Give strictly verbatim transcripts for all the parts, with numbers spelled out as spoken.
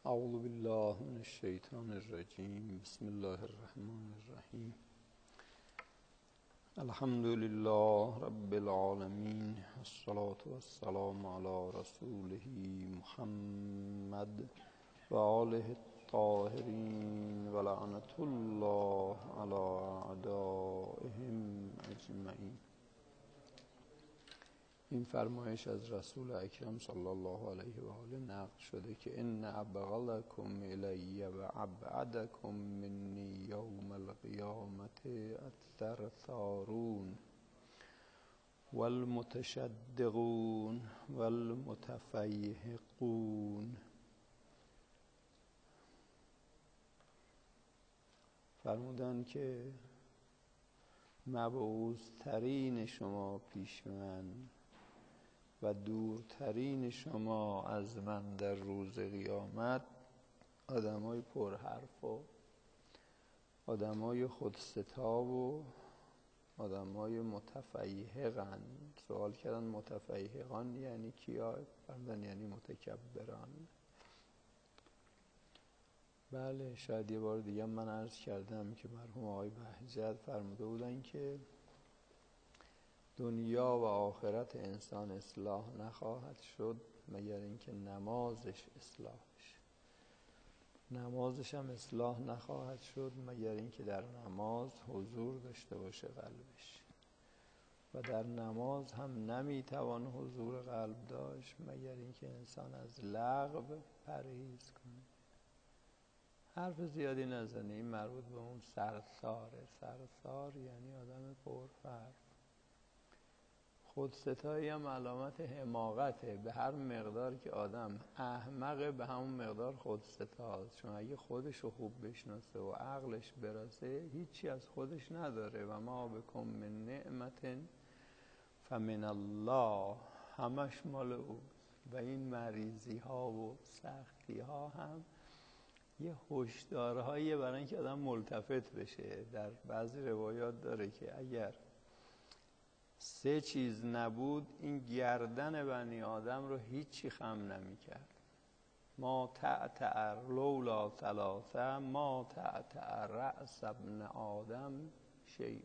اعوذ بالله من الشیطان الرجیم. بسم الله الرحمن الرحیم. الحمد لله رب العالمین، الصلاة والسلام علی رسوله محمد و آله الطاهرین و لعنة الله علی اعدائهم اجمعین. این فرمایش از رسول اکرم صلی الله علیه و آله نقل شده که ان ابغضکم الی و ابعدکم منی یوم القیامة الثرثارون والمتشدقون والمتفیهقون. فرمودن که مبعوث ترین شما پیش من و دورترین شما از من در روز قیامت آدمای پرحرف و آدمای خودستاب و آدمای متفیهقن. سوال کردن متفیهقان یعنی کیا؟ فرمودن یعنی متکبران. بله، شاید یه بار دیگه من عرض کردم که مرحوم آقای بهجت فرموده بودن که دنیا و آخرت انسان اصلاح نخواهد شد مگر اینکه نمازش اصلاح بشه. نمازش هم اصلاح نخواهد شد مگر اینکه در نماز حضور داشته باشه قلبش، و در نماز هم نمیتوان حضور قلب داشت مگر اینکه انسان از لغو پرهیز کنه. حرف زیادی نزنه. این مربوط به اون سرساره. سرسار یعنی آدم پرحرف. خودستایی هم علامت حماقته. به هر مقدار که آدم احمقه به همون مقدار خودستاست، چون اگه خودش رو خوب بشناسه و عقلش برسه هیچی از خودش نداره. و ما بکم من نعمت فمن الله، همش مال اوست. و این مریضی ها و سختی ها هم یه هشدارهاییه برای اینکه آدم ملتفت بشه. در بعضی روایات داره که اگر سه چیز نبود این گردن بنی آدم رو هیچی خم نمی کرد. ما تعتعر لولا ثلاثه ما تعتعر رأس ابن آدم شیء.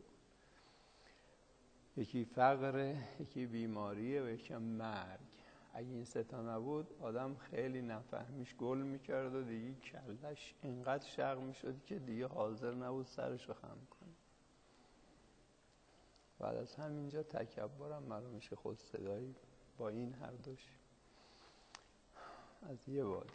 یکی فقره، یکی بیماریه و یکی مرگ. اگه این سه تا نبود آدم خیلی نفهمیش گل میکرد و دیگه کلش اینقدر شق میشد که دیگه حاضر نبود سرش رو خم کنه. بعد از همینجا تکبرم معلوم میشه خودصدایی با این هر دوش از یه وادی.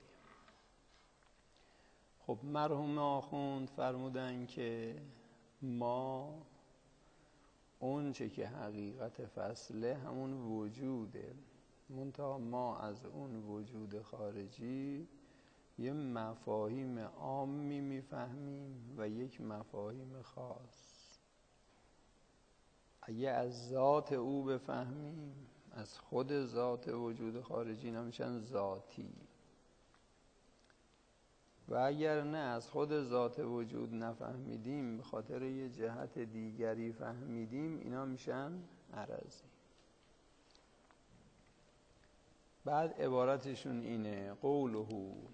خب مرحوم آخوند فرمودن که ما اون چه که حقیقت فصله همون وجوده، منتها ما از اون وجود خارجی یه مفاهیم عامی میفهمیم و یک مفاهیم خاص. اگه از ذات او بفهمیم، از خود ذات وجود خارجی نمیشن ذاتی، و اگر نه از خود ذات وجود نفهمیدیم به خاطر یه جهت دیگری فهمیدیم، اینا میشن عرضی. بعد عبارتشون اینه: قوله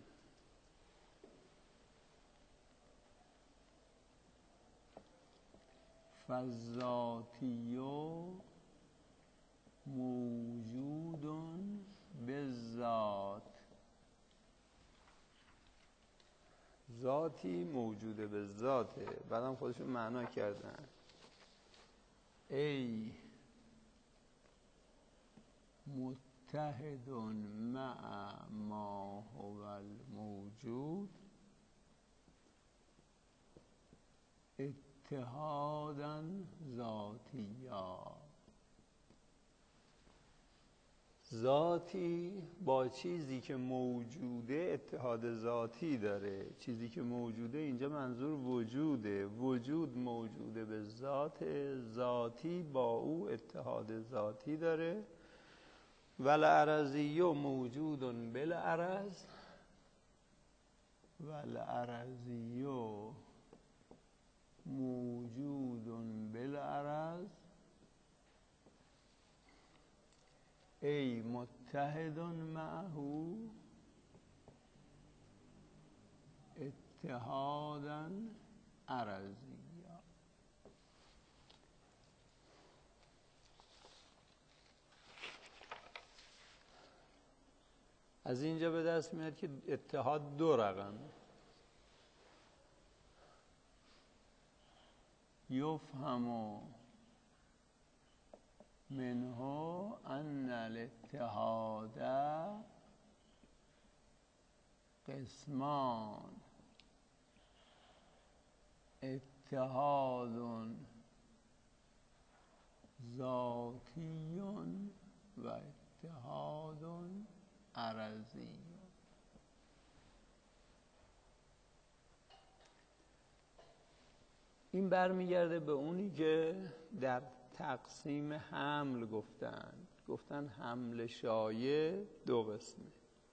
فالذاتی موجود بالذات. ذاتی موجوده به ذاته. بعدم خودشون معنا کردن: ای متحد مع ما هو الموجود اتحادا ذاتیا. ذاتی با چیزی که موجوده اتحاد ذاتی داره. چیزی که موجوده اینجا منظور وجوده. وجود موجوده به ذات، ذاتی با او اتحاد ذاتی داره. والعرضی موجود بالعرض والعرضی موجود بالعرض ای متحد معه اتحادا عرضی. از اینجا به دست میاد که اتحاد دو رقم. یفهم منه ان الاتحاد قسمان، اتحاد ذاتی و اتحاد عرضی. این برمیگرده به اونی که در تقسیم حمل گفتن گفتن حمل شایع دو قسمه.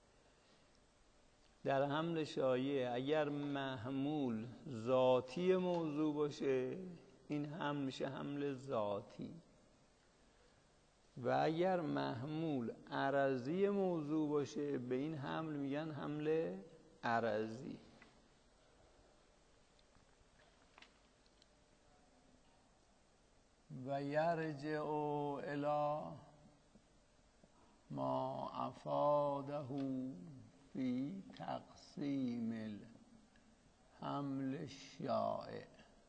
در حمل شایع اگر محمول ذاتی موضوع باشه این حمل میشه حمل ذاتی، و اگر محمول عرضی موضوع باشه به این حمل میگن حمل عرضی. و یرجع الی ما افاده فی تقسیم الحمل الشایع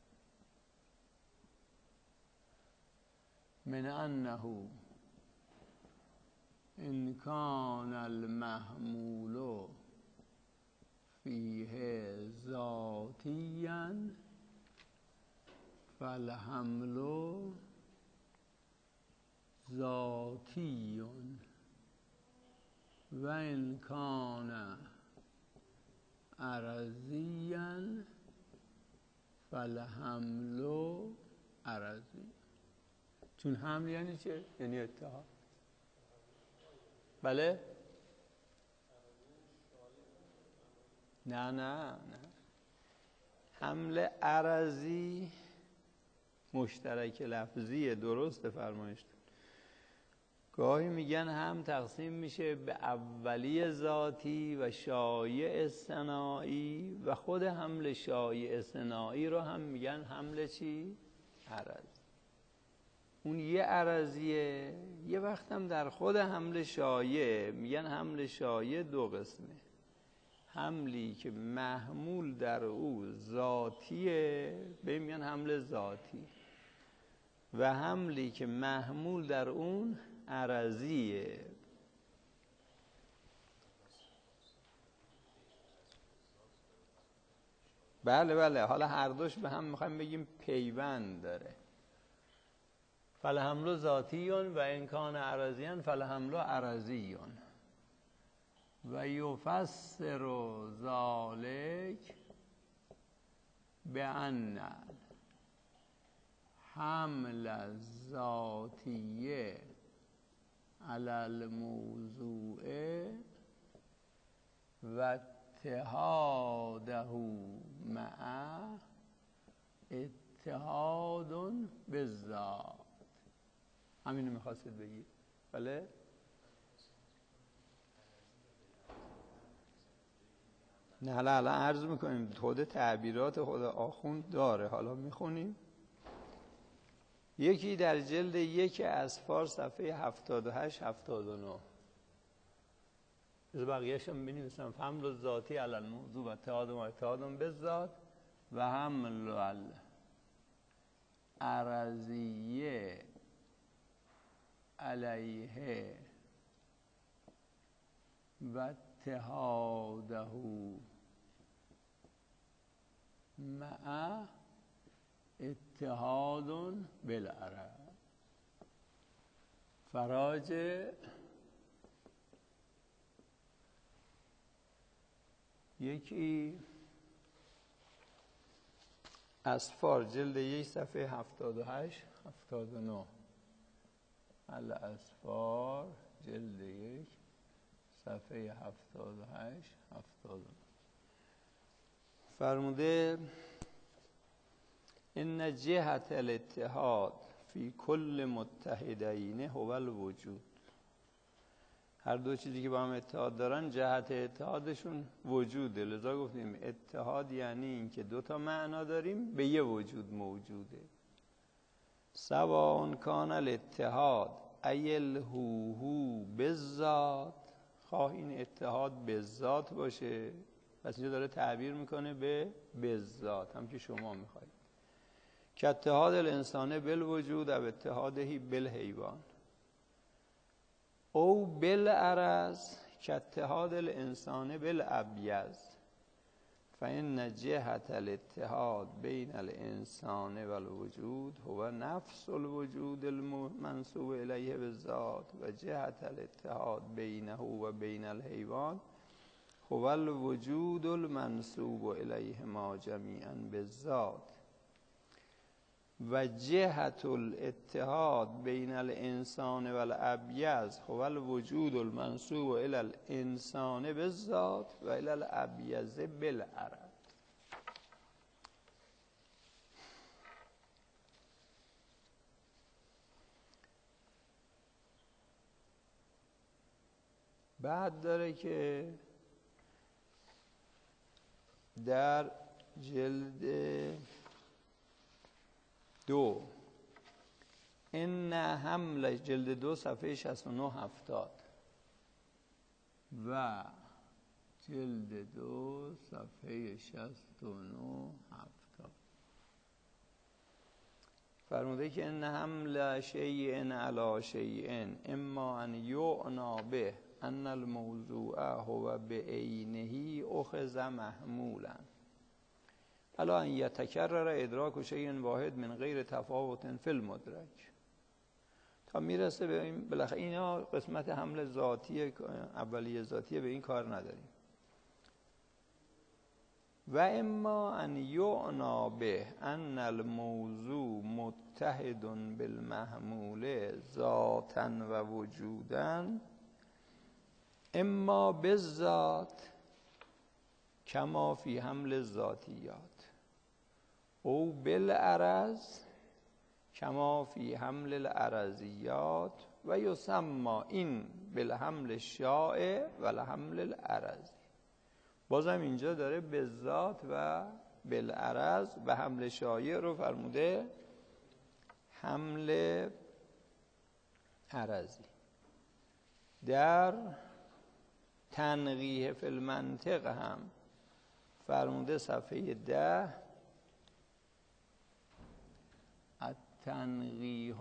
من انه ان کان المحمول فیه ذاتیا فالحمل ذاتی و ان کان عرضیا فالحمل عرضی. چون حمل یعنی چه؟ یعنی اتحاد. بله؟ نه نه نه حمل عرضی مشترک لفظیه، درسته فرمایشتون. گاهی میگن هم تقسیم میشه به اولی ذاتی و شایع صناعی، و خود حمل شایع صناعی رو هم میگن حمل چی؟ عرض. اون یه عرضیه. یه وقت هم در خود حمل شایع میگن حمل شایع دو قسمه. حملی که محمول در او ذاتیه به میگن حمل ذاتی، و حملی که محمول در اون عرضیه. بله بله حالا هر دوش به هم میخوایم بگیم پیوند داره. فالحمل ذاتیون و ان کان عرضیان فالحمل عرضیون. و یفسر ذلک بأن حمل الذاتیه علی الموضوع و اتحاده مع اتحاد بالذات. همینو میخواستید بگید؟ بله؟ نه حالا الان عرض میکنیم، خود تعبیرات خود آخوند داره، حالا میخونیم. یکی در جلد یک اسفار صفحه هفتاد و هشت هفتاد و نه. از بقیه‌اش هم بنویسم. حمل الذاتی علی الموضوع و اتحاد و اتحاد بالذات و حمل العرضیه علیه و اتحاده مع اتحاد بالعرض. فراجع یکی اسفار جلد یک صفحه هفتاد و هشت هفتاد و نه. الاسفار جلد یک صفحه هفتاد و هشت هفتاد و نه فرموده ان جهت الاتحاد فی کل متحدین هو الوجود، هر دو چیزی که با هم اتحاد دارن جهت اتحادشون وجوده. لذا گفتیم اتحاد یعنی این که دو تا معنا داریم به یه وجود موجوده. سواء کان الاتحاد ای الهوهو بالذات، خواه این اتحاد به ذات باشه، پس اینجا داره تعبیر میکنه به بالذات، هم که شما میخواید، که اتحاد الانسان بالوجود او اتحادهی بالحیوان، او بالعرض که اتحاد الانسان بالابیض، فإن جهت الاتحاد بین الانسان و الوجود هو نفس الوجود المنسوب الیه بالذات، و جهت الاتحاد بینه و بین الحیوان هو الوجود المنسوب الیهما جمیعا بالذات، و جهت الاتحاد بین الانسان و الابیض هو الوجود المنسوب الی الانسان بالذات و الی الابیض بالعرض. بعد داره که در جلد دو این حمل، جلد دو صفحه شصت و نه هفتاد و جلد دو صفحه شصت و نه هفتاد فرموده که ان حمل شیء علی شیء اما ان یعنا به ان الموضوع هو بعینه اخذ محمولا الا ان یتکرر ادراک شیء واحد من غیر تفاوت فی المدرک، تا میرسه به این. بالاخره اینا قسمت حمل ذاتی اولیه ذاتیه، به این کار نداریم. و اما ان یعنا به ان الموضوع متحد بالمحمول ذاتا و وجودا اما بالذات کما فی حمل الذاتیات او بالعرض کما فی حمل العرضیات و یسمى این بالحمل الشائع و الحمل العرضی. بازم اینجا داره بالذات و بالعرض و حمل شایع رو فرموده حمل عرضی. در تنقیح فی المنطق هم فرموده صفحه ده التنقیح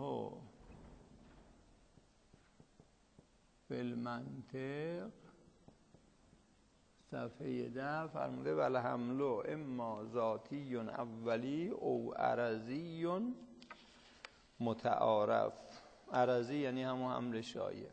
فی المنطق صفحه ده فرموده ول حمل اما ذاتی اولی او عرضی متعارف. عرضی یعنی همون حمل شایع.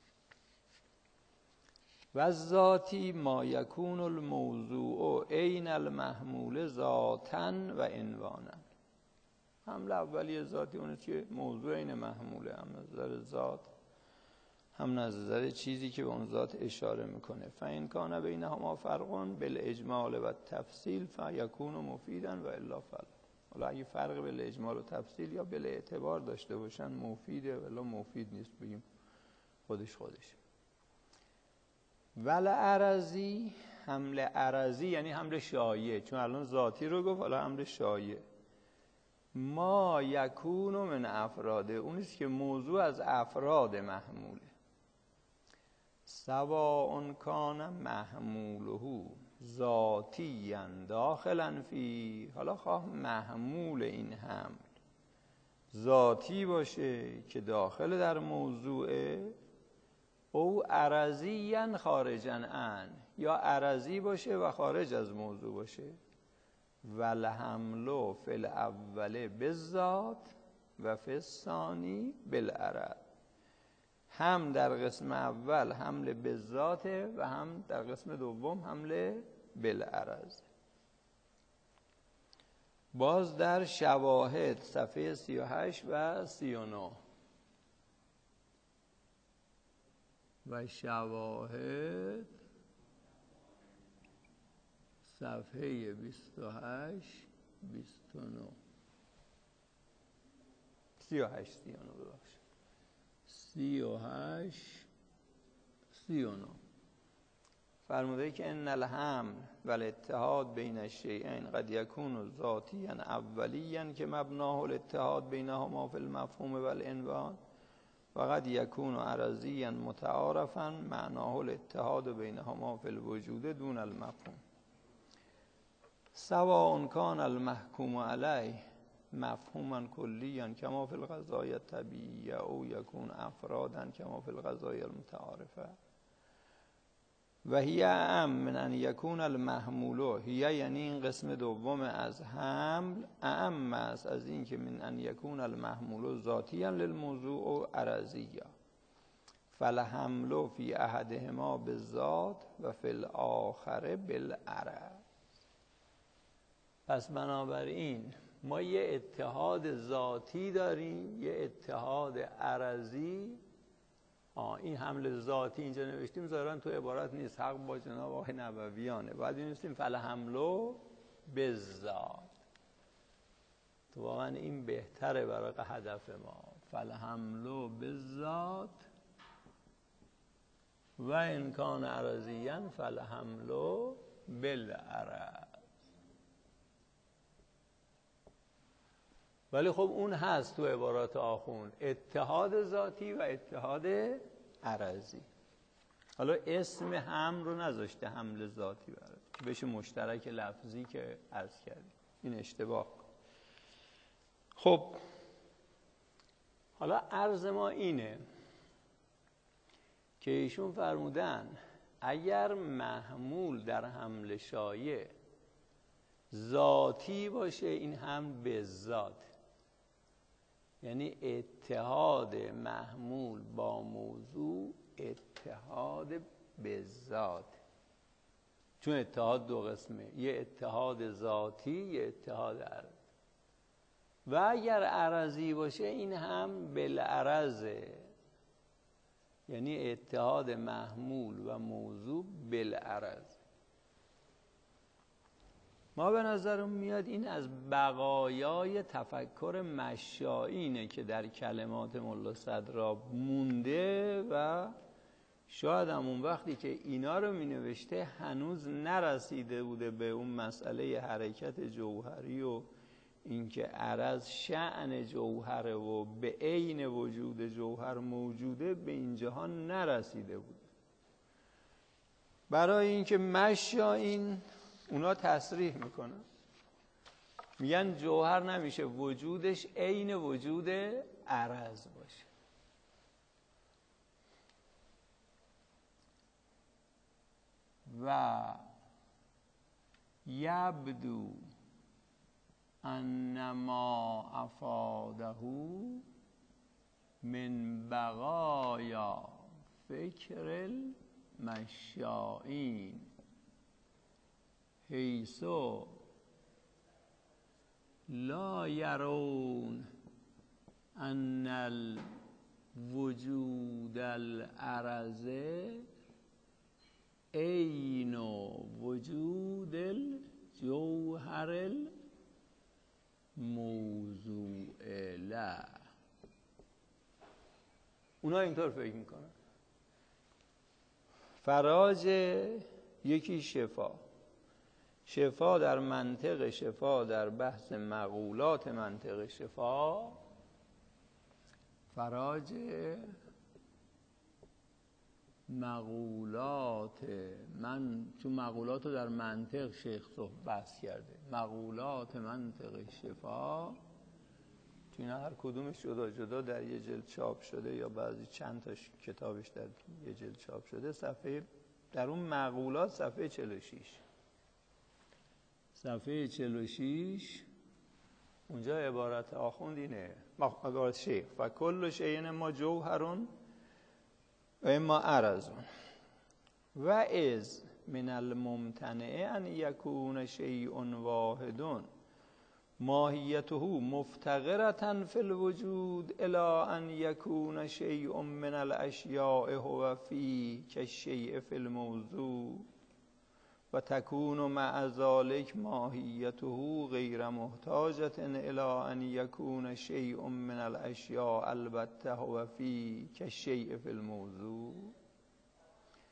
و ذاتی ما یکون الموضوع عین المحمول ذاتا و عنوانا. حمل اولی ذاتی اونه که موضوع عین محموله، هم نظر ذات هم نظر چیزی که به اون ذات اشاره میکنه. فإن کان بینهما فرق بالاجمال و تفصیل فیکون مفیدا و الا فلا. حالا اگه فرق بالاجمال و تفصیل یا بالاعتبار داشته باشن مفیده، ولی مفید نیست بگیم خودش خودش. ول عرضی، حمل عرضی یعنی حمل شایع، چون الان ذاتی رو گفت حالا حمل شایع. ما یکون من افراده، اونیست که موضوع از افراد محموله. سواء کان محموله ذاتیاً داخلاً فی، حالا خواه محمول این حمل ذاتی باشه که داخل در موضوعه، او عرضیاً خارجاً عن، یا عرضی باشه و خارج از موضوع باشه. والحمل فی الاول بالذات و فی الثانی بالعرض. هم در قسم اول حمل بالذاته و هم در قسم دوم حمل بالعرض. باز در شواهد صفحه سی و هشت و سی و نه و شواهد صفحه بیست و هشت بیست و نه سی و هشت سی و نه ببخشید سی و هشت سی و نه فرموده که ان الحمل و الاتحاد بین الشیئین قد یکون ذاتیا اولیا که مبناه الاتحاد بینهما فی المفهوم و العنوان و قد یکون عرضیا متعارفا معناه الاتحاد بینهما فی الوجود دون المفهوم سواء کان المحکوم علیه مفهوما کلیا کما فی القضایا الطبیعیه او یکون افرادا کما فی القضایا المتعارفه و هی اعم من ان یکون المحمول هی یعنی این قسم دوم از حمل اعم است از این که من ان یکون المحمول ذاتیا للموضوع و عرضیا فالحمل فی احدهما بالذات و فی الاخر بالعرض. پس بنابراین ما یه اتحاد ذاتی داریم یه اتحاد عرضی. آه این حمل ذاتی اینجا نوشتیم ظاهراً تو عبارت نیست، حق با جناب آقای نوویانه، باید بنویسیم فالحمل بالذات. تو واقعا این بهتره برای هدف ما. فالحمل بالذات و ان کان عرضیاً فالحمل بالعرض. ولی خب اون هست تو عبارات آخوند، اتحاد ذاتی و اتحاد عرضی. حالا اسم حمل رو نذاشته حمل ذاتی برای که بشه مشترک لفظی که عرض کردیم، این اشتباه. خب حالا عرض ما اینه که ایشون فرمودن اگر محمول در حمل شایع ذاتی باشه این حمل به ذات، یعنی اتحاد محمول با موضوع اتحاد به ذات، چون اتحاد دو قسمه، یه اتحاد ذاتی یه اتحاد عرض. و اگر عرضی باشه این هم بالعرضه، یعنی اتحاد محمول و موضوع بالعرض. ما به نظرم میاد این از بقایای تفکر مشایینه که در کلمات ملا صدرا مونده و شاید هم اون وقتی که اینا رو می نوشته هنوز نرسیده بوده به اون مسئله حرکت جوهری و اینکه عرض شأن جوهره و به عین وجود جوهر موجوده، به این جهان نرسیده بود. برای اینکه مشایین اونا تصریح میکنن، میگن جوهر نمیشه وجودش عین وجود عرض باشه. و یبدو انما افاده من بقایا فکر المشائین حیثو لا یرون ان الوجود العرض عین وجود الجوهر الموضوع له. اونا اینطور فکر میکنن. فراج یکی شفا، شفا در منطق شفا، در بحث مقولات منطق شفا، فراج مقولات من، چون مقولات رو در منطق شیخ صحبت بحث کرده، مقولات منطق شفا، چون هر کدومش جدا جدا در یه جلد چاپ شده یا بعضی چند تا کتابش در یه جلد چاپ شده، صفحه در اون مقولات صفحه چهل و شش صفحه چهل و شش اونجا عبارت آخوند اینه، عبارت شیخ و کل شیء ما جوهرون و اما عرضون و از من الممتنع ان یکون شیء واحد ماهیته مفتقرة فی الوجود الی ان یکون شیء من الاشیاء هو فی کالشیء فی الموضوع و تکون مع ذلك ماهیته غیر محتاجة الی ان یکون شیء من الاشیاء البته هو فی کالشیء فی الموضوع.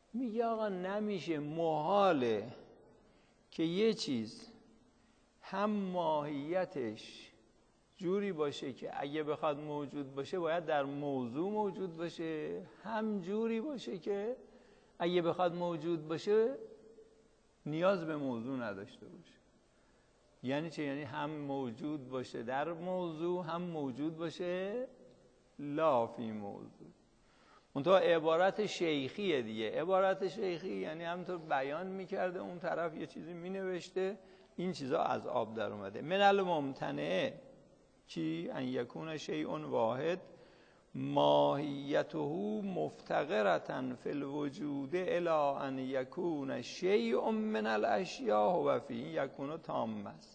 میگه آقا نمیشه، محاله که یه چیز هم ماهیتش جوری باشه که اگه بخواد موجود باشه باید در موضوع موجود باشه، هم جوری باشه که اگه بخواد موجود باشه نیاز به موضوع نداشته باشه. یعنی چه؟ یعنی هم موجود باشه در موضوع، هم موجود باشه لا فی موضوع. منتها عبارت شیخیه دیگه. عبارت شیخی یعنی همونطور بیان میکرده، اون طرف یه چیزی مینوشته، این چیزا از آب در اومده. من الممتنع کی ان یکون شیء واحد ماهیته مفتقرة فی الوجود الی ان یکون شیء من الاشیاء و فی یکون تام است.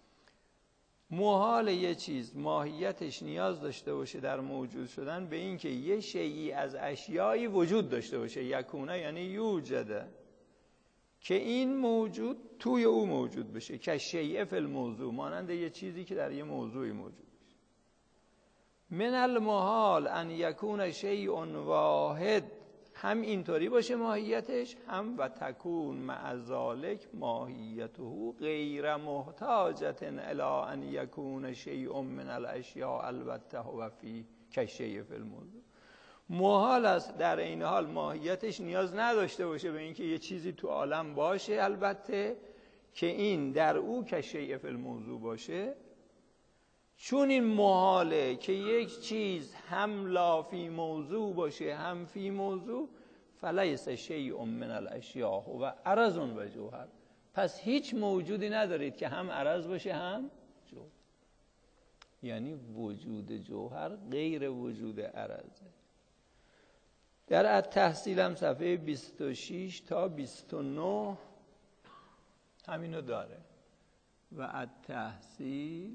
محال یه چیز ماهیتش نیاز داشته باشه در موجود شدن به این که یه شیئی از اشیایی وجود داشته باشه، یکونه یعنی یوجده، که این موجود توی او موجود بشه، که شیء فی الموضوع، مانند یه چیزی که در یه موضوعی موجود بشه. من المحال ان یکون شیء واحد، هم اینطوری باشه ماهیتش، هم و تکون مع ذالک ماهیته غیر محتاجة الی ان یکون شیء من الاشیاء البته و فی کشیء فی الموضوع. محال است در این حال ماهیتش نیاز نداشته باشه به اینکه یه چیزی تو عالم باشه، البته که این در او کشیء فی الموضوع باشه. چون این محاله که یک چیز هم لا فی موضوع باشه هم فی موضوع، فلیس شیء من الاشیاء و عرض و جوهر، پس هیچ موجودی ندارید که هم عرض باشه هم جوهر. یعنی وجود جوهر غیر وجود عرضه. در التحصیل هم صفحه بیست و شش تا بیست و نه همینو داره. و التحصیل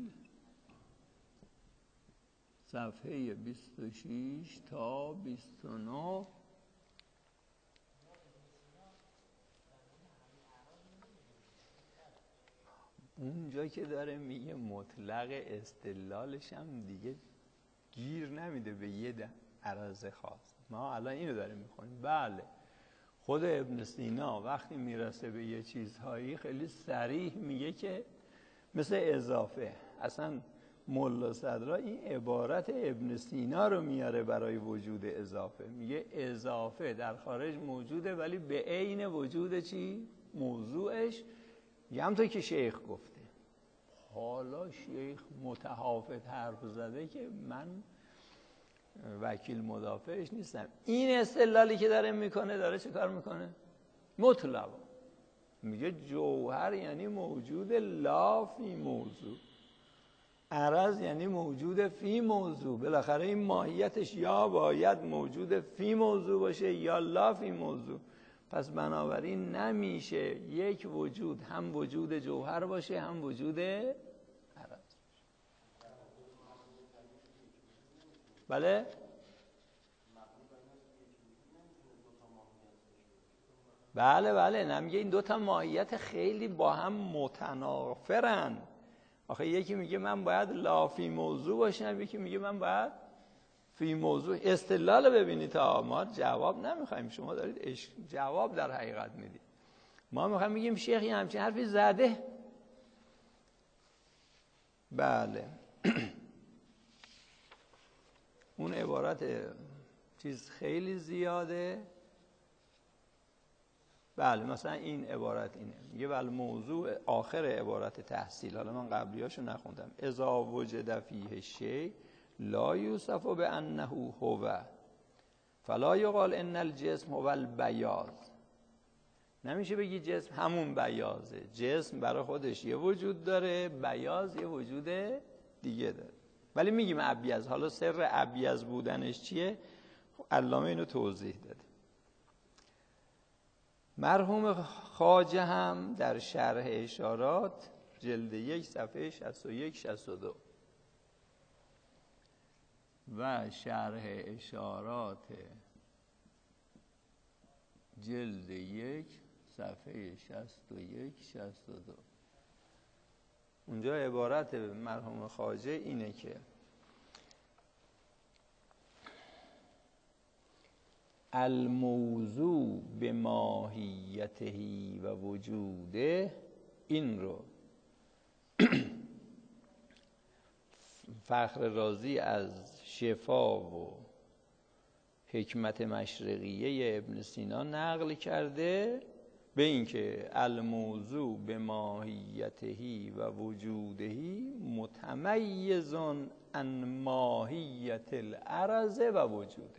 صفحه بیست و شش تا بیست و نه اونجا که داره میگه مطلق استدلالش هم دیگه گیر نمیده به یه عرض خاص. ما الان اینو داریم میخونیم. بله، خود ابن سینا وقتی میرسه به یه چیزهایی خیلی صریح میگه که مثل اضافه. اصلا ملا صدرا این عبارت ابن سینا رو میاره برای وجود اضافه. میگه اضافه در خارج موجوده ولی به عین وجود چی؟ موضوعش. میگه همونطور که شیخ گفته. حالا شیخ متحافظ حرف زده که من وکیل مدافعش نیستم. این استدلالی که داره میکنه داره چه کار میکنه؟ مطلق میگه جوهر یعنی موجود لا فی موضوع، عرض یعنی موجود فی موضوع. بالاخره این ماهیتش یا باید موجود فی موضوع باشه یا لا فی موضوع. پس بنابراین نمیشه یک وجود هم وجود جوهر باشه هم وجود عرض. بله؟ بله بله نمیگه این دوتا ماهیت خیلی با هم متنافرن. آخه یکی میگه من باید لا فی موضوع باشم، یکی میگه من باید فی موضوع. استدلال ببینید تا ما جواب نمیخوایم، شما دارید جواب در حقیقت میدید. ما میخوایم میگیم شیخ یه همچین حرفی زده. بله اون عبارت چیز خیلی زیاده. بله مثلا این عبارت اینه، میگه ول موضوع آخر عبارت تحصیل، حالا من قبلیاشو نخوندم، اذا وجد فیه شیء لا یوصف بانه هو فلا یقال ان الجسم هو البیاض. نمیشه بگی جسم همون بیازه. جسم برای خودش یه وجود داره، بیاض یه وجود دیگه داره. ولی میگیم ابیض. حالا سر ابیض بودنش چیه؟ علامه اینو توضیح داده. مرحوم خواجه هم در شرح اشارات جلد یک صفحه شصت و یک شصت و دو و شرح اشارات جلد یک صفحه شصت و یک شصت و دو اونجا عبارت مرحوم خواجه اینه که الموضوع به ماهیته و وجوده، این رو فخر رازی از شفا و حکمت مشرقیه ابن سینا نقل کرده به اینکه الموضوع به ماهیته و وجوده متمیز عن ماهیت العرض و وجوده.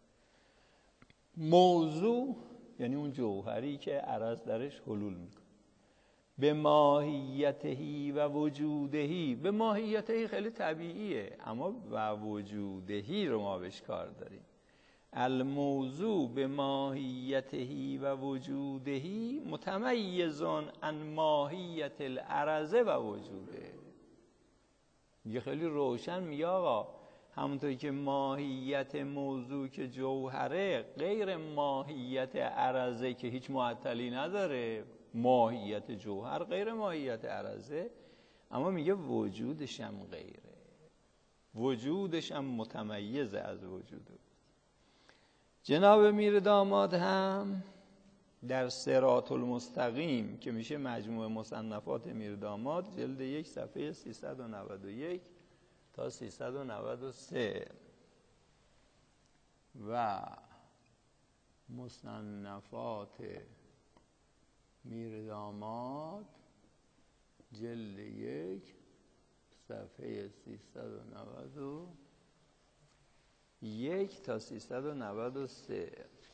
موضوع یعنی اون جوهری که عرض درش حلول میکنه. به ماهیته و وجودهی، به ماهیته خیلی طبیعیه، اما و وجودهی رو ما بهش کار داریم. الموضوع به ماهیته و وجودهی متمیز عن ماهیت العرض و وجوده. میگه خیلی روشن، میگه آقا همونطوری که ماهیت موضوع که جوهره غیر ماهیت عرضه که هیچ معطلی نداره، ماهیت جوهر غیر ماهیت عرضه، اما میگه وجودش هم غیره، وجودش هم متمیز از وجوده. جناب میر داماد هم در صراط المستقیم که میشه مجموع مصنفات میر داماد، جلد یک صفحه سیصد و نود و یک تا سیصد و نود و سه و مصنفات میر داماد جلد یک صفحه سیصد و نود و یک تا سیصد و نود و سه.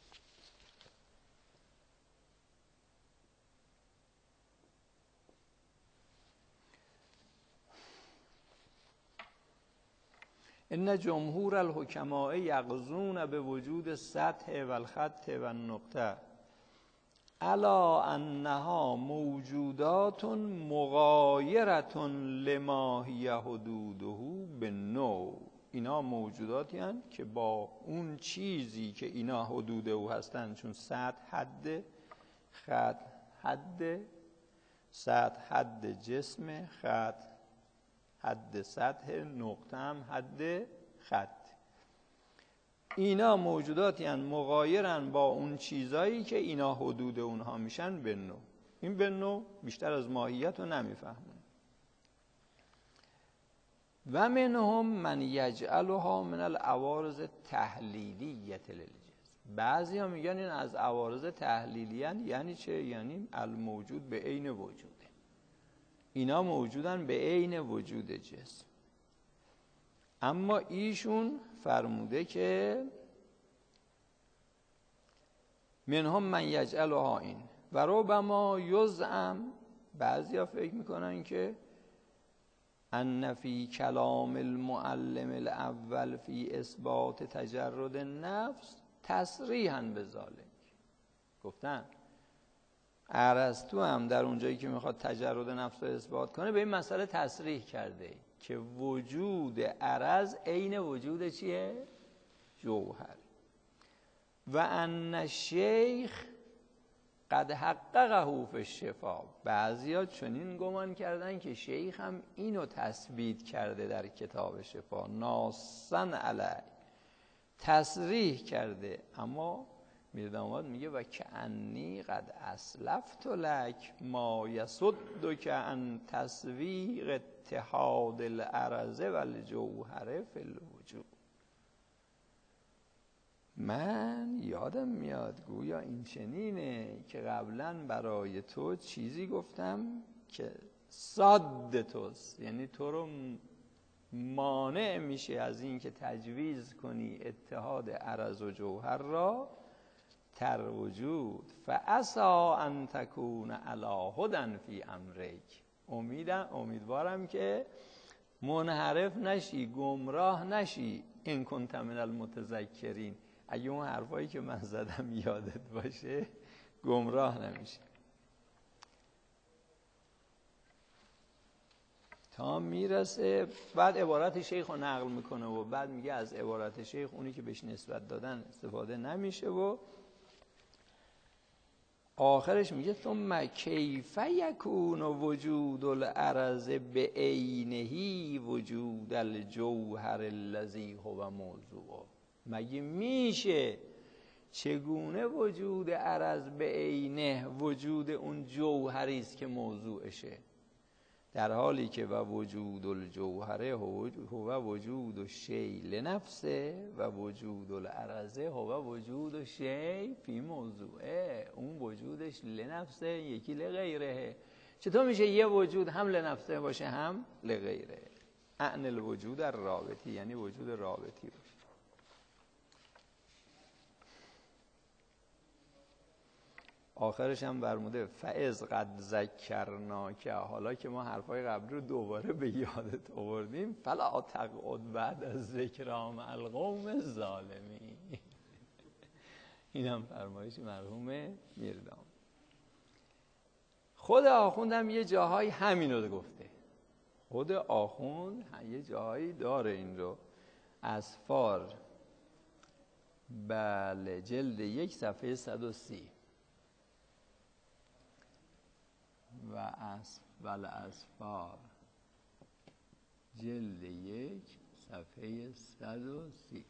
ان جمهور الحکماء یقضون به وجود السطح و الخط و النقطه الا انها موجودات مغایرة لما هی حدوده به نوع. اینا موجوداتی هستند که با اون چیزی که اینا حدود او هستند، چون سطح حد، خط حد، سطح حد جسم، خط حد سطح، نقطه هم حد خط. اینا موجوداتی هستند مغایرن با اون چیزایی که اینا حدود اونها میشن به نوع. این به نوع بیشتر از ماهیت رو نمیفهمون. و منهم من یجعلها من العوارض تحلیلیه للجسم. بعضی ها میگن این از عوارض تحلیلیه. یعنی چه؟ یعنی الموجود به عین وجوده، اینا موجودن به عین وجود جسم. اما ایشون فرموده که منهم من یجعلها این و ربما یزعم. بعضی ها فکر میکنن که ان فی کلام المعلم الاول فی اثبات تجرد نفس تصریحا بذالک. گفتن ارسطو هم در اونجایی که میخواد تجرد نفس رو اثبات کنه به این مسئله تصریح کرده که وجود عرض عین وجود چیه؟ جوهر. و ان شیخ قد حققه فی الشفا. بعضیا چنین گمان کردن که شیخ هم اینو تثبیت کرده در کتاب شفا، ناصن علی، تصریح کرده. اما میر داماد میگه و کأنی قد اسلفت لک ما یصدک عن تصویق اتحاد العرض و الجوهر فی الوجود. من یادم میاد گویا این چنینه که قبلا برای تو چیزی گفتم که صاد توست، یعنی تو رو مانع میشه از این که تجویز کنی اتحاد عرض و جوهر را تر وجود. فعسا ان تکون علی هدی فی امرک. امیدم امیدوارم که منحرف نشی، گمراه نشی. این کنت من المتذکرین. اگه اون حرفایی که من زدم یادت باشه گمراه نمیشه. تا میرسه بعد عبارت شیخ رو نقل میکنه و بعد میگه از عبارت شیخ اونی که بهش نسبت دادن استفاده نمیشه و آخرش میگه ثم کیف یکون وجود العرض به عینه وجود الجوهر الذی هو موضوع. مگه میشه چگونه وجود عرض به عینه وجود اون جوهری است که موضوعشه، در حالی که و وجود الجوهره هو وجود الشیء لنفسه و وجود العرضه هو وجود الشیء فی موضوعه. اون وجودش لنفسه، یکی لغیره. چطور میشه یه وجود هم لنفسه باشه هم لغیره؟ اعن الوجود الرابطی، یعنی وجود رابطی باشه. آخرش هم برموده فاذ قد ذکرناک، حالا که ما حرفای قبلی رو دوباره به یادت آوردیم، فلا تقعد بعد از ذکر مع القوم الظالمین. این هم فرمایش مرحوم میردام. خود آخوند هم یه جاهای همینو گفته. خود آخوند یه جاهایی داره این رو. اسفار بله جلد یک صفحه صد و سی و اسفل اسفار جلد یک صفحه صد و سی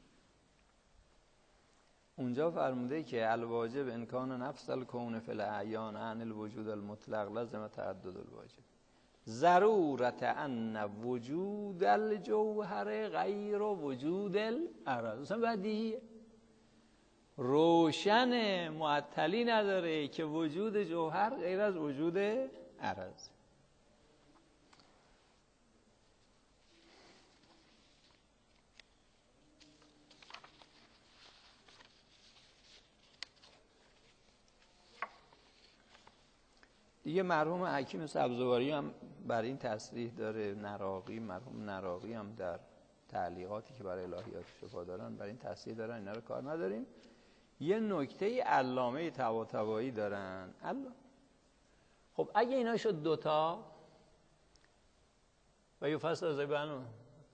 اونجا فرموده که الواجب امکان نفس الکون فی الاعیان عن الوجود المطلق لازم تعدد الواجب ضرورت ان وجود الجوهر غیر وجود العرض. اصلا بدیهیه، روشن، معطلی نداره که وجود جوهر غیر از وجود عرض. دیگه مرحوم حکیم سبزواری هم بر این تصریح داره، نراقی، مرحوم نراقی هم در تعلیقاتی که برای الهیات شفا دارن بر این تصریح دارن، اینا رو کار نداریم. یه نکته علامه طباطبایی دارن. علامه خب اگه اینا شد دوتا و یفصل از بنو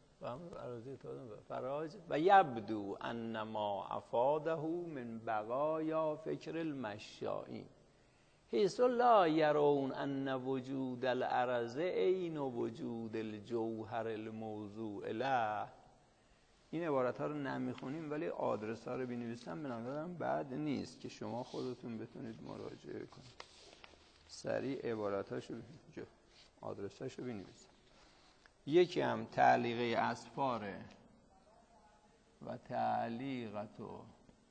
فراج و یبدو انما افاده من بقایا فکر المشائین حیث لا یرون ان وجود العرض عین وجود الجوهر الموضوع له. این عبارت ها رو نمیخونیم ولی آدرس ها رو بنویسم به نظرم بد نیست که شما خودتون بتونید مراجعه کنید. سریع عبارت هاشو آدرس هاشو بنویسم. یکی هم تعلیقه اسفاره و تعلیقتو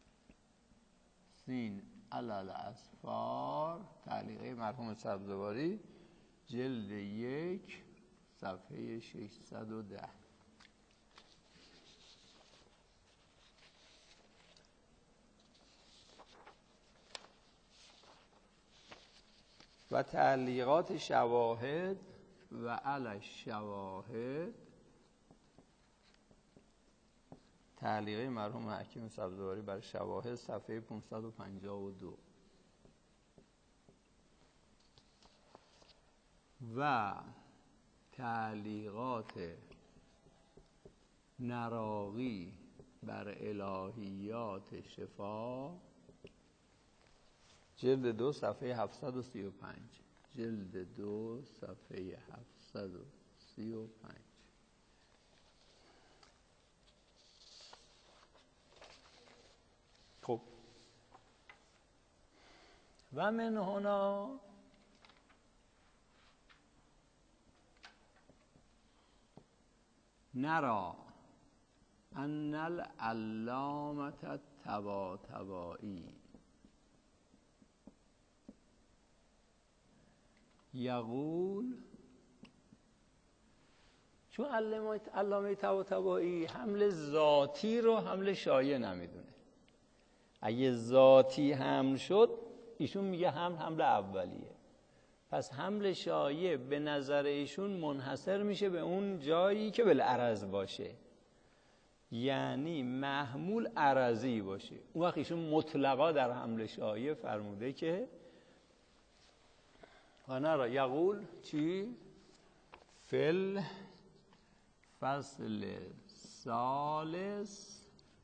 سین علل اسفار، تعلیقه مرحوم سبزواری جلد یک صفحه ششصد و ده. و تعلیقات شواهد و علی شواهد، تعلیقه مرحوم حکیم سبزواری بر شواهد صفحه پانصد و پنجاه و دو و تعلیقات نراقی بر الهیات شفا جلد دو صفحه هفتصد و سی و پنج جلد دو صفحه هفتصد و سی و پنج. خب و من هنا نرى ان العلامة الطباطبایی یقول، چون علامه طباطبایی حمل ذاتی رو حمل شایع نمیدونه. اگه ذاتی حمل شد ایشون میگه حمل حمل اولیه، پس حمل شایع به نظر ایشون منحصر میشه به اون جایی که بالعرض باشه، یعنی محمول عرضی باشه. اون وقت ایشون مطلقا در حمل شایع فرموده که و نرا یقول چی؟ فل فصل ثالث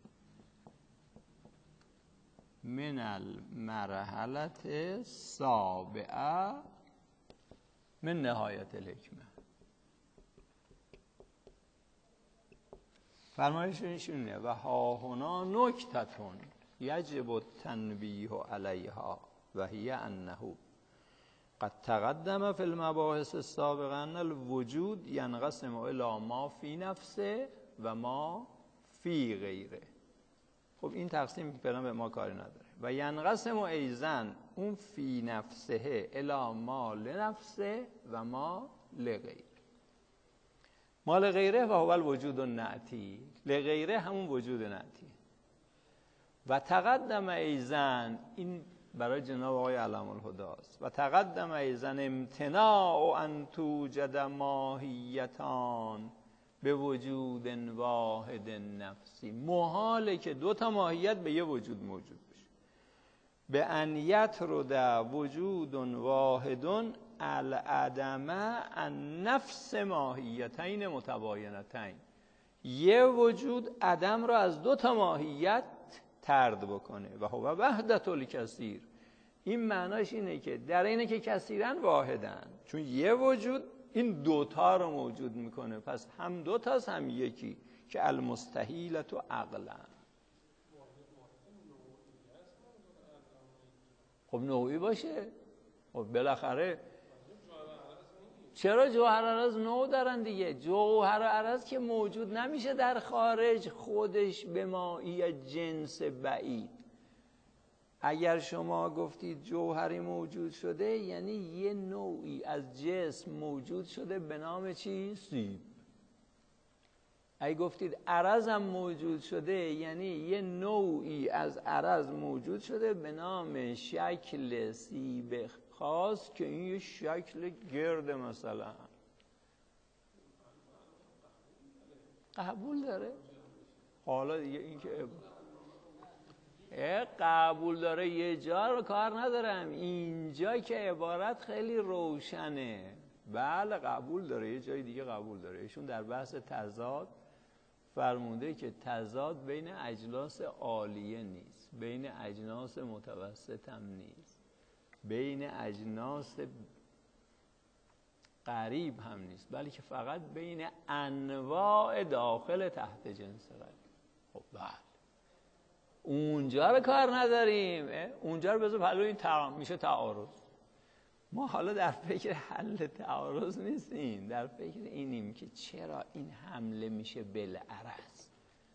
من المرحلت السابعه من نهایت الحکمه. فرمایش ایشونه و ها هنا نکتتون، یجب التنبیه علیها و هی انه قد تقدم فی المباحث السابقه ان الوجود ینقسم الی ما فی نفسه و ما فی غیره. خب این تقسیم فعلا به ما کاری نداره. و ینقسم ایضا اون فی نفسه الی ما لنفسه و ما لغیره. ما لغیره و هو الوجود النعتی، لغیره همون وجود نعتی. و تقدم ایضا، این برای جناب آقای علم الهدی است، و تقدم ایضا امتناع ان توجد ماهیتان به وجود واحد نفسی. محاله که دو تا ماهیت به یه وجود موجود بشه. به ان یطرد وجود واحد العدم ان نفس ماهیتین متباینتین. یه وجود عدم رو از دو تا ماهیت طرد بکنه. و هو وحدت الکثیر. این معناش اینه که در اینه که کثیرن واحدن، چون یه وجود این دوتا رو موجود میکنه، پس هم دوتاست هم یکی که المستحیلت و عقلا. خب نوعی باشه. خب بالاخره چرا جوهر عرض نوع دارن دیگه؟ جوهر عرض که موجود نمیشه در خارج خودش به مایی جنس بعید. اگر شما گفتید جوهری موجود شده، یعنی یه نوعی از جسم موجود شده به نام چی؟ سیب. اگه گفتید عرض هم موجود شده، یعنی یه نوعی از عرض موجود شده به نام شکل سیب خاص که این یه شکل گرد مثلا. قبول داره؟ حالا دیگه این که قبول داره یه جا رو کار ندارم، اینجا که عبارت خیلی روشنه. بله قبول داره، یه جای دیگه قبول داره. ایشون در بحث تضاد فرموده که تضاد بین اجناس عالیه نیست، بین اجناس متوسط هم نیست، بین اجناس قریب هم نیست، بلکه فقط بین انواع داخل تحت جنس قریب. خب بله اونجا رو کار نداریم، اونجا رو بذار پلو این تمام میشه تعارض. ما حالا در فکر حل تعارض نیستیم، در فکر اینیم که چرا این حمله میشه بالعرض.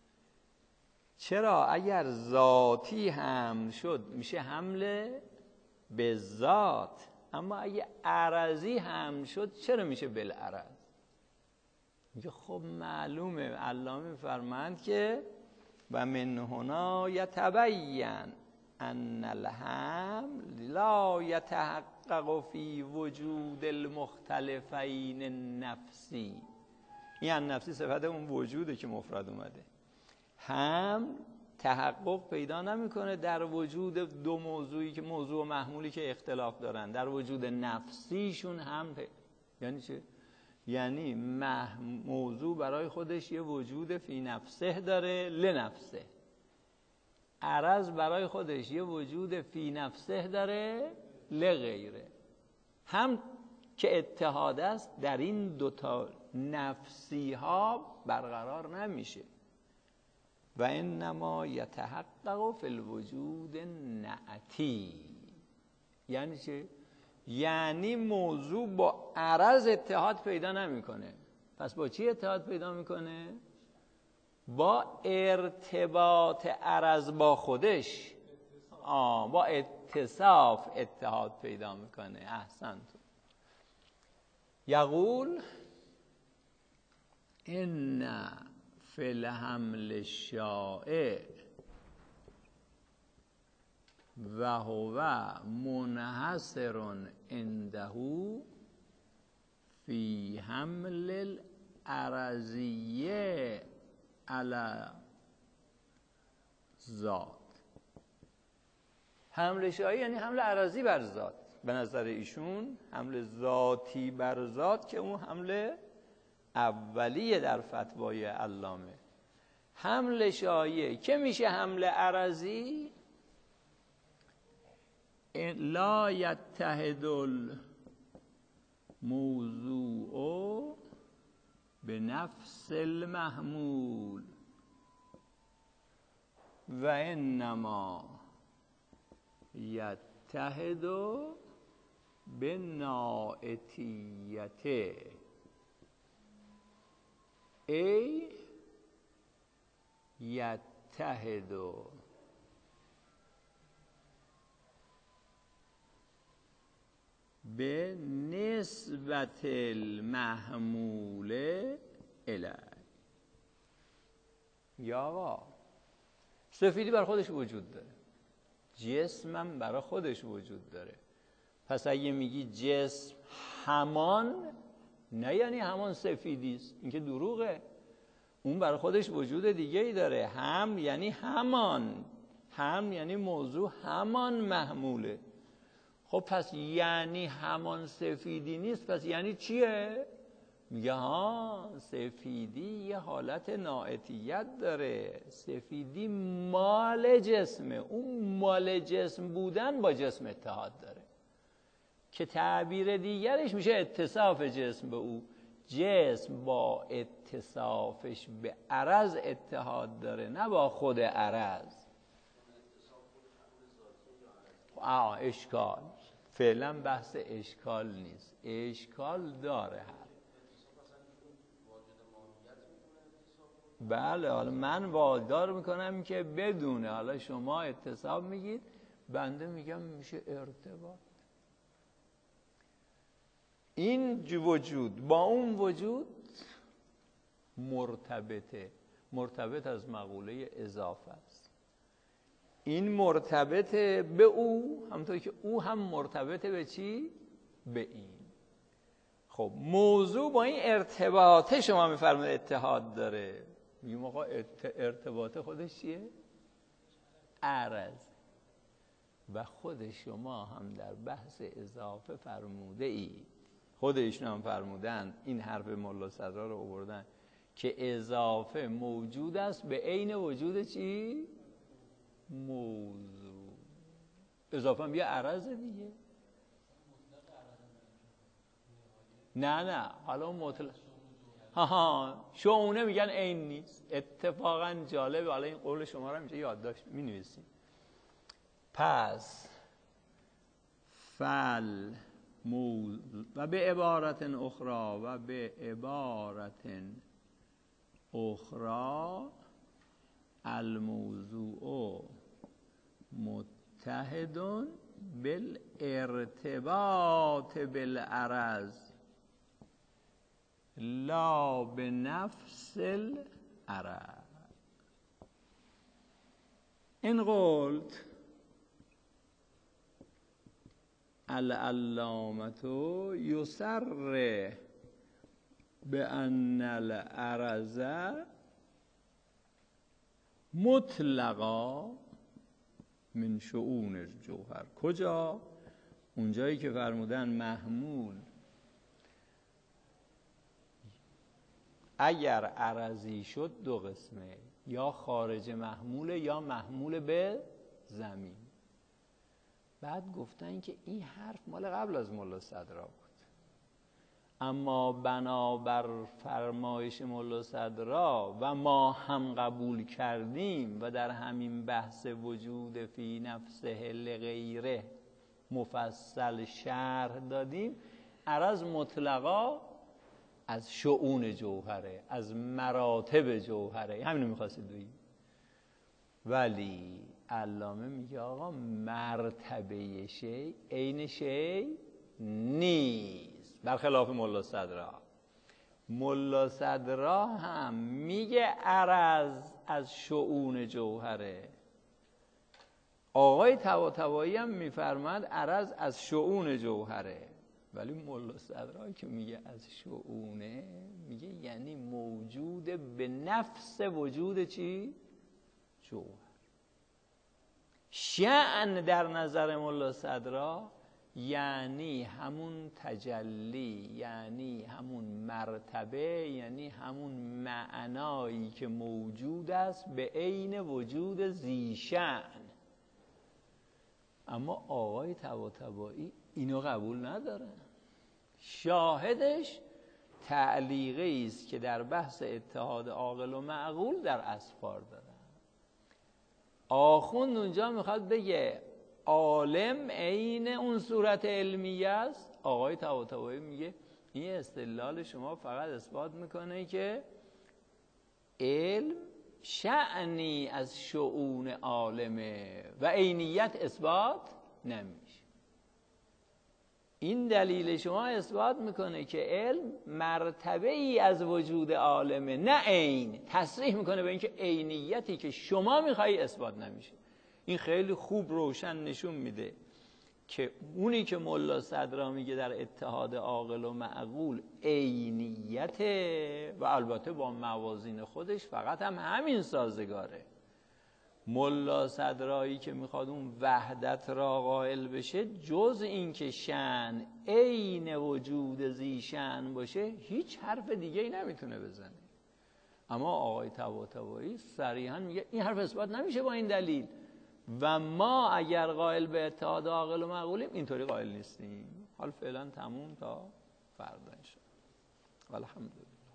چرا اگر ذاتی حمل شد میشه حمله به ذات، اما اگه عرضی حمل شد چرا میشه بالعرض؟ میگه خب معلومه. علامه فرمایند که و من هنا یتبین ان الحمل لا یتحقق فی وجود المختلفین النفسی. این النفسی صفت اون وجوده که مفرد اومده. حمل تحقق پیدا نمیکنه در وجود دو موضوعی که موضوع و محمولی که اختلاف دارن، در وجود نفسیشون هم پ... یعنی چه؟ یعنی مح... موضوع برای خودش یه وجود فی نفسه داره لنفسه، عرض برای خودش یه وجود فی نفسه داره لغیره. هم که اتحاد است در این دوتا نفسی ها برقرار نمیشه. و انما یتحقق فی الوجود نعتی. یعنی چه؟ یعنی موضوع با عرض اتحاد پیدا نمیکنه. پس با چی اتحاد پیدا میکنه؟ با ارتباط عرض با خودش، آه با اتصاف اتحاد پیدا میکنه. احسنت. یقول ان فی الحمل الشائع و هو منحصر عنده فی حمل العرضیه علی ذات. حمل شائع یعنی حمل عرضی بر ذات. به نظر ایشون حمل ذاتی بر ذات که اون حمل اولیه در فتوای علامه. حمل شایع که میشه حمل عرضی، لا یتحد الموضوع به نفس المحمول و انما یتحد به ناعتیته ای یتحد به نسبت المحمول الی. یا آقا سفیدی بر خودش وجود داره، جسمم برای خودش وجود داره، پس اگه میگی جسم همان، نه یعنی همان سفیدی است، این که دروغه. اون برای خودش وجود دیگه ای داره. هم یعنی همان، هم یعنی موضوع همان محموله. خب پس یعنی همان سفیدی نیست، پس یعنی چیه؟ میگه ها سفیدی یه حالت ناعتیت داره، سفیدی مال جسمه، اون مال جسم بودن با جسم اتحاد داره که تعبیر دیگرش میشه اتصاف جسم به او. جسم با اتصافش به عرض اتحاد داره، نه با خود عرض. آه اشکال، فعلا بحث اشکال نیست، اشکال داره. بله حالا من وادار میکنم که بدونه، حالا شما اتصاب میگید، بنده میگم میشه ارتباط. این وجود با اون وجود مرتبطه، مرتبط از مقوله اضافه است. این مرتبط به او، همونطور که او هم مرتبط به چی؟ به این. خب موضوع با این ارتباطه شما میفرمایید اتحاد داره. میگیم آقا ارتباط خودش چیه؟ عرض. و خود شما هم در بحث اضافه فرموده اید، خود ایشون هم فرمودن، این حرف ملا صدرا رو آوردن که اضافه موجود است به عین وجود چی؟ موضوع. اضافه هم یه عرضه دیگه. نه نه حالا مطلق ها ها شونه میگن عین نیست. اتفاقا جالبه، حالا این قول شما رو میشه یادداشت مینویسیم. پس فل موضوع و به عبارت اخرى و به عبارت اخرى الموضوع متحد بالارتباط بالعرض لا به نفس العرض. این قلت العلامة یصر بأن العرض مطلقا من شؤون الجوهر. کجا؟ اونجایی که فرمودن محمول اگر عرضی شد دو قسمه، یا خارج محموله یا محمول به زمین. بعد گفتن که این حرف مال قبل از ملا صدرا بود، اما بنابر فرمایش ملا صدرا و ما هم قبول کردیم و در همین بحث وجود فی نفسه لغیره مفصل شرح دادیم، عرض مطلقا از شؤون جوهره، از مراتب جوهره. همینو میخواستید بگید. ولی علامه میگه آقا مرتبه شی عین شی نیست، برخلاف ملا صدرا. ملا صدرا هم میگه عرض از شؤون جوهره، آقای طباطبایی هم میفرماد عرض از شؤون جوهره. ولی ملا صدرا که میگه از شؤونه، میگه یعنی موجود به نفس وجود چی؟ جوهر. شأن در نظر ملا صدرا یعنی همون تجلی، یعنی همون مرتبه، یعنی همون معنایی که موجود است به عین وجود ذی شأن. اما آقای طباطبایی اینو قبول نداره. شاهدش تعلیقی است که در بحث اتحاد عاقل و معقول در اسفار داره. آخوند اونجا میخواد بگه عالم عین اون صورت علمیه است. آقای طباطبایی میگه این استدلال شما فقط اثبات میکنه که علم شأنی از شؤون عالمه و عینیت اثبات نمیشه. این دلیل شما اثبات میکنه که علم مرتبه ای از وجود عالمه، نه عین. تصریح میکنه به اینکه عینیتی که شما میخوایی اثبات نمیشه. این خیلی خوب روشن نشون میده که اونی که ملا صدرا میگه در اتحاد عاقل و معقول عینیته و البته با موازین خودش فقط هم همین سازگاره. ملا صدرایی که میخواد اون وحدت را قائل بشه، جز این که شأن عین وجود ذی شأن باشه هیچ حرف دیگه ای نمیتونه بزنه. اما آقای طباطبایی صریحا میگه این حرف اثبات نمیشه با این دلیل و ما اگر قائل به اتحاد عاقل و معقولیم اینطوری قائل نیستیم. حال فعلا تموم تا فردا ان شاء الله. الحمدلله.